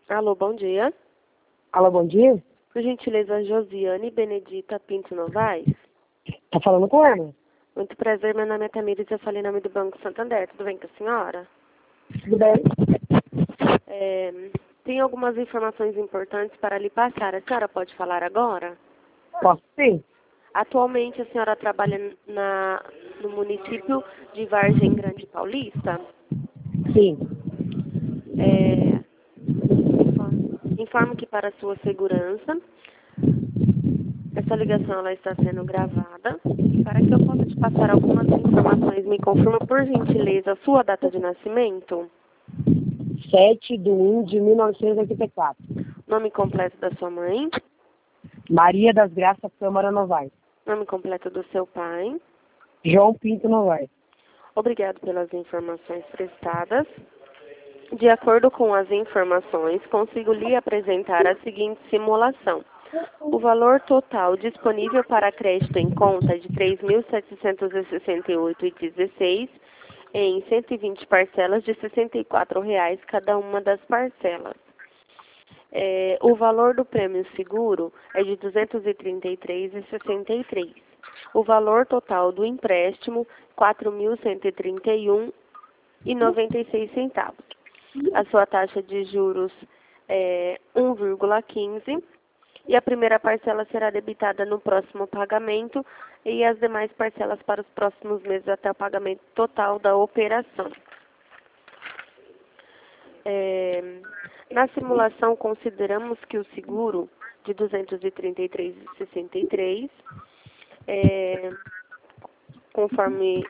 Alô, bom dia. Alô, bom dia. Por gentileza, Josiane Benedita Pinto Novaes. Tá falando com ela? Muito prazer, meu nome é Tamires, eu falei em nome do Banco Santander. Tudo bem com a senhora? Tudo bem? Tem algumas informações importantes para lhe passar. A senhora pode falar agora? Posso sim? Atualmente, a senhora trabalha no município de Vargem Grande Paulista? Sim. Informo que para sua segurança, essa ligação ela está sendo gravada. E para que eu possa te passar algumas informações, me confirma, por gentileza, a sua data de nascimento, 7/1/1984. nome completo da sua mãe, Maria das Graças Câmara Novaes. nome completo do seu pai. João Pinto Novaes. Obrigado pelas informações prestadas. De acordo com as informações, consigo lhe apresentar a seguinte simulação. O valor total disponível para crédito em conta é de R$ 3.768,16 em 120 parcelas de R$ 64,00 cada uma das parcelas. O valor do prêmio seguro é de R$ 233,63. O valor total do empréstimo, R$ 4.131,96. A sua taxa de juros é 1,15 e a primeira parcela será debitada no próximo pagamento e as demais parcelas para os próximos meses até o pagamento total da operação. Na simulação, consideramos que o seguro de R$ 233,63, conforme...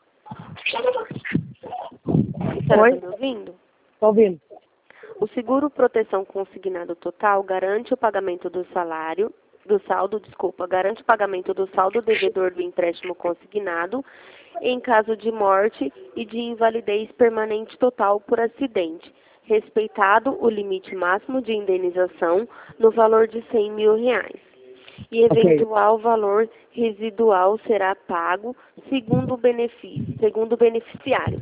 Você está me ouvindo? Tô ouvindo. O seguro proteção consignado total garante o pagamento garante o pagamento do saldo devedor do empréstimo consignado em caso de morte e de invalidez permanente total por acidente, respeitado o limite máximo de indenização no valor de R$ 100.000. E eventual valor residual será pago segundo o beneficiário.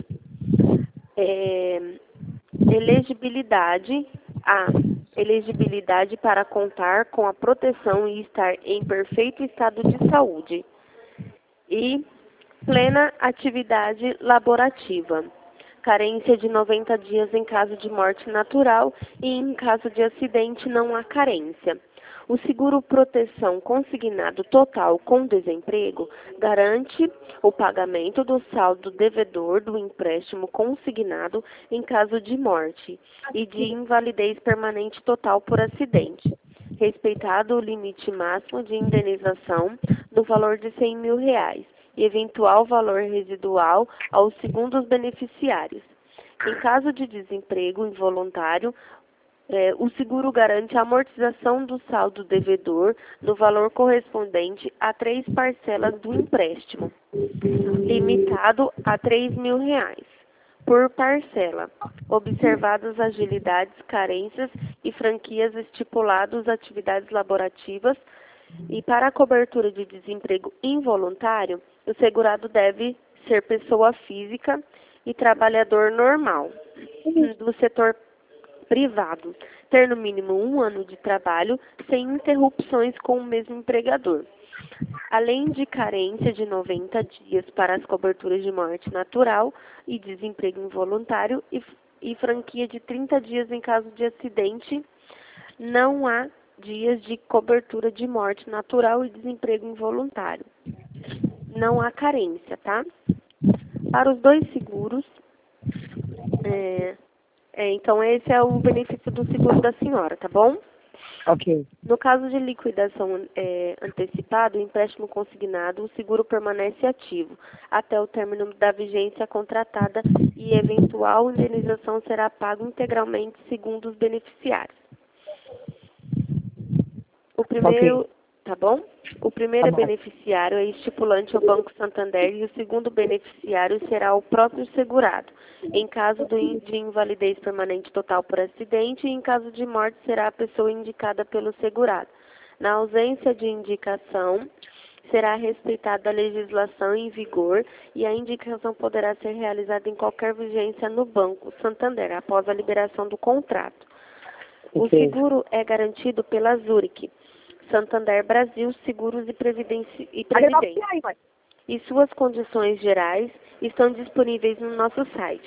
Elegibilidade para contar com a proteção e estar em perfeito estado de saúde. E plena atividade laborativa. Carência de 90 dias em caso de morte natural e em caso de acidente não há carência. O seguro proteção consignado total com desemprego garante o pagamento do saldo devedor do empréstimo consignado em caso de morte e de invalidez permanente total por acidente, respeitado o limite máximo de indenização no valor de R$ 100.000 e eventual valor residual aos segundos beneficiários. Em caso de desemprego involuntário, o seguro garante a amortização do saldo devedor no valor correspondente a 3 parcelas do empréstimo, limitado a R$ 3.000 por parcela, observadas agilidades, carências e franquias estipulados atividades laborativas. E para a cobertura de desemprego involuntário, o segurado deve ser pessoa física e trabalhador normal do setor privado, ter no mínimo 1 ano de trabalho sem interrupções com o mesmo empregador, além de carência de 90 dias para as coberturas de morte natural e desemprego involuntário e franquia de 30 dias em caso de acidente. Não há dias de cobertura de morte natural e desemprego involuntário. Não há carência, tá? Para os dois seguros, então esse é o benefício do seguro da senhora, tá bom? Ok. No caso de liquidação antecipada, o empréstimo consignado, o seguro permanece ativo até o término da vigência contratada e eventual indenização será pago integralmente segundo os beneficiários. O primeiro, tá bom? O primeiro beneficiário é estipulante ao Banco Santander e o segundo beneficiário será o próprio segurado. Em caso de invalidez permanente total por acidente e em caso de morte será a pessoa indicada pelo segurado. Na ausência de indicação, será respeitada a legislação em vigor e a indicação poderá ser realizada em qualquer vigência no Banco Santander após a liberação do contrato. O Ok. seguro é garantido pela Zurich, Santander Brasil Seguros e Previdência. E suas condições gerais estão disponíveis no nosso site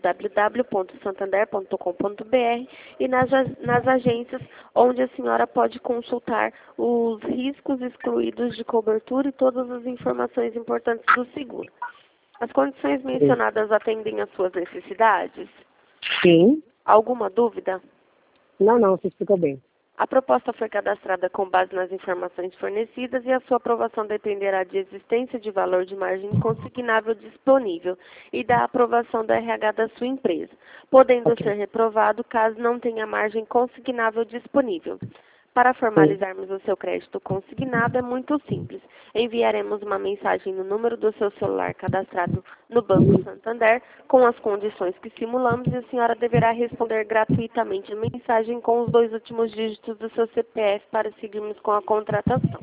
www.santander.com.br e nas agências onde a senhora pode consultar os riscos excluídos de cobertura e todas as informações importantes do seguro. As condições mencionadas atendem às suas necessidades? Sim. Alguma dúvida? Não, você explicou bem. A proposta foi cadastrada com base nas informações fornecidas e a sua aprovação dependerá de existência de valor de margem consignável disponível e da aprovação do RH da sua empresa, podendo Ok. ser reprovado caso não tenha margem consignável disponível. Para formalizarmos o seu crédito consignado é muito simples. Enviaremos uma mensagem no número do seu celular cadastrado no Banco Santander com as condições que simulamos e a senhora deverá responder gratuitamente a mensagem com os 2 últimos dígitos do seu CPF para seguirmos com a contratação.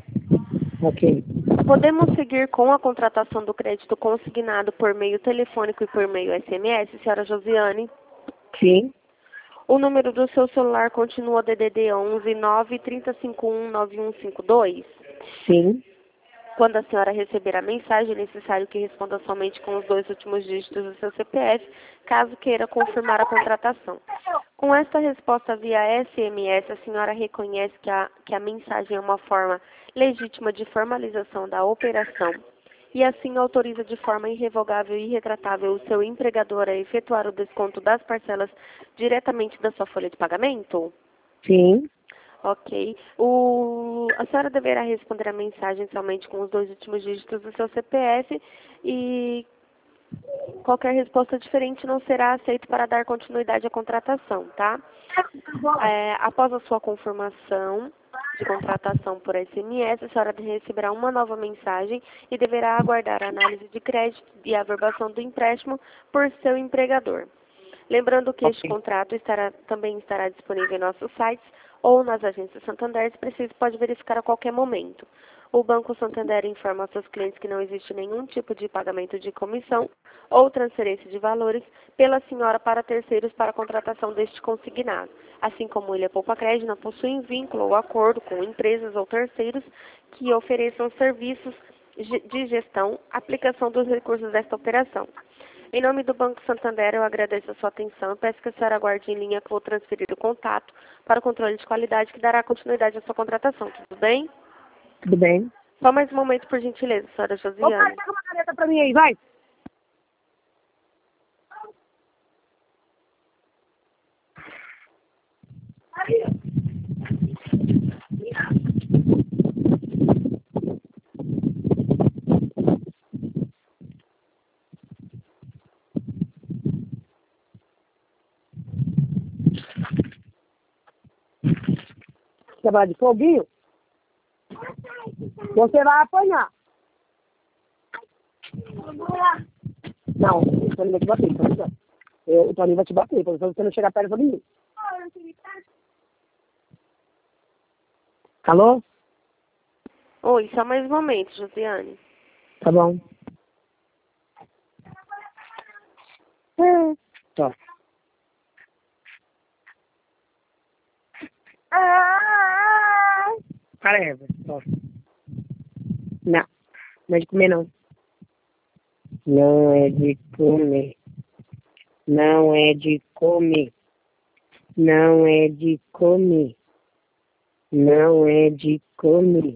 Ok. Podemos seguir com a contratação do crédito consignado por meio telefônico e por meio SMS, senhora Josiane? Sim. O número do seu celular continua DDD 11 9 3051 9152? Sim. Quando a senhora receber a mensagem, é necessário que responda somente com os 2 últimos dígitos do seu CPF, caso queira confirmar a contratação. Com esta resposta via SMS, a senhora reconhece que a mensagem é uma forma legítima de formalização da operação e assim autoriza de forma irrevogável e irretratável o seu empregador a efetuar o desconto das parcelas diretamente da sua folha de pagamento? Sim. Ok. A senhora deverá responder a mensagem somente com os 2 últimos dígitos do seu CPF e qualquer resposta diferente não será aceita para dar continuidade à contratação, tá? Após a sua confirmação de contratação por SMS, a senhora receberá uma nova mensagem e deverá aguardar a análise de crédito e a averbação do empréstimo por seu empregador. Lembrando que este contrato também estará disponível em nossos sites ou nas agências Santander, se preciso, pode verificar a qualquer momento. O Banco Santander informa aos seus clientes que não existe nenhum tipo de pagamento de comissão ou transferência de valores pela senhora para terceiros para a contratação deste consignado. Assim como Ilha Poupa Crédito não possui vínculo ou acordo com empresas ou terceiros que ofereçam serviços de gestão, aplicação dos recursos desta operação. Em nome do Banco Santander, eu agradeço a sua atenção e peço que a senhora aguarde em linha que eu vou transferir o contato para o controle de qualidade que dará continuidade à sua contratação. Tudo bem? Tudo bem. Só mais um momento, por gentileza, senhora Ô, Josiane. pai, pega uma caneta pra mim aí, vai. Quer falar de foguinho? Você vai apanhar. Não, o Toninho vai te bater, tá ligado? O Toninho vai te bater, pra você não chegar perto de mim. Alô? Oi, só mais um momento, Josiane. Tá bom. Tá. Caramba, ó. Não, não é de comer não. Não é de comer. Não é de comer. Não é de comer. Não é de comer.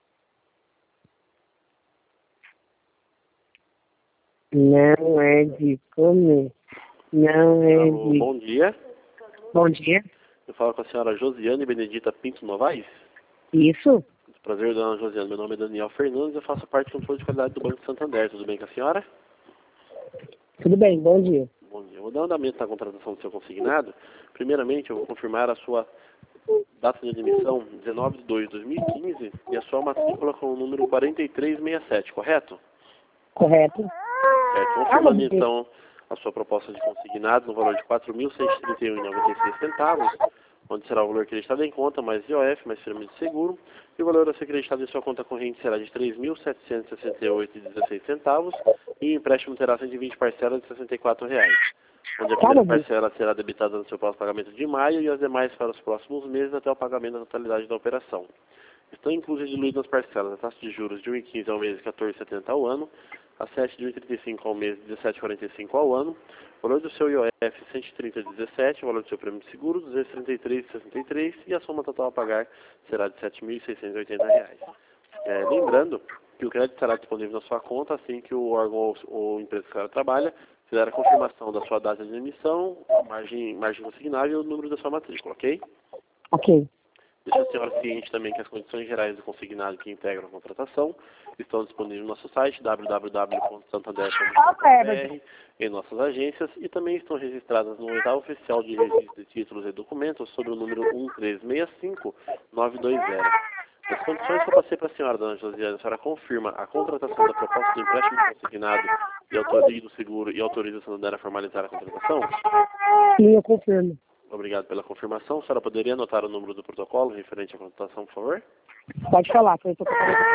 Não é de comer. Não é Alô, de... bom dia. Bom dia. Eu falo com a senhora Josiane Benedita Pinto Novaes. Isso? Prazer, dona Josiane. Meu nome é Daniel Fernandes. Eu faço parte do controle de qualidade do Banco Santander. Tudo bem com a senhora? Tudo bem, bom dia. Bom dia. Eu vou dar andamento na contratação do seu consignado. Primeiramente, eu vou confirmar a sua data de admissão, 19/2/2015, e a sua matrícula com o número 4367, correto? Correto. Certo. Confirmando, então, a sua proposta de consignado no valor de R$ 4.131,96, onde será o valor acreditado em conta, mais IOF, mais firma de seguro, e o valor a ser acreditado em sua conta corrente será de R$ 3.768,16, e o empréstimo terá 120 parcelas de R$ 64. onde a primeira parcela será debitada no seu próximo pagamento de maio e as demais para os próximos meses até o pagamento da totalidade da operação. Estão inclusas e diluídas nas parcelas a taxa de juros de 1,15 ao mês e 14,70 ao ano, a 7 de 1,35 ao mês e 17,45 ao ano, o valor do seu IOF 130,17, o valor do seu prêmio de seguro 233,63 e a soma total a pagar será de R$ 7.680. Lembrando que o crédito estará disponível na sua conta assim que o órgão ou empresa que a senhora trabalha fizer a confirmação da sua data de emissão, margem consignável e o número da sua matrícula, ok? Ok. Deixa a senhora ciente também que as condições gerais do consignado que integram a contratação estão disponíveis no nosso site www.santander.com.br, em nossas agências e também estão registradas no edital oficial de registro de títulos e documentos sobre o número 1365920. As condições que eu passei para a senhora, dona Josiane, a senhora confirma a contratação da proposta de empréstimo consignado e do seguro e autoriza a Santander a formalizar a contratação? Sim, eu confirmo. Obrigado pela confirmação. A senhora poderia anotar o número do protocolo referente à contratação, por favor? Pode falar, foi isso que eu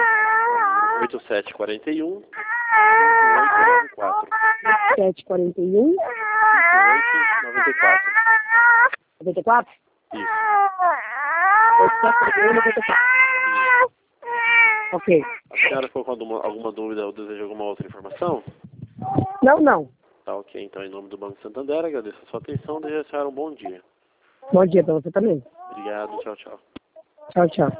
8741 5894. 741 5894. 94? Isso. 8741 94. Ok. A senhora ficou com alguma dúvida ou deseja alguma outra informação? Não. Tá ok. Então, em nome do Banco Santander, agradeço a sua atenção e desejo a senhora um bom dia. Bom dia pra você também. Obrigado. Tchau, tchau. Tchau, tchau.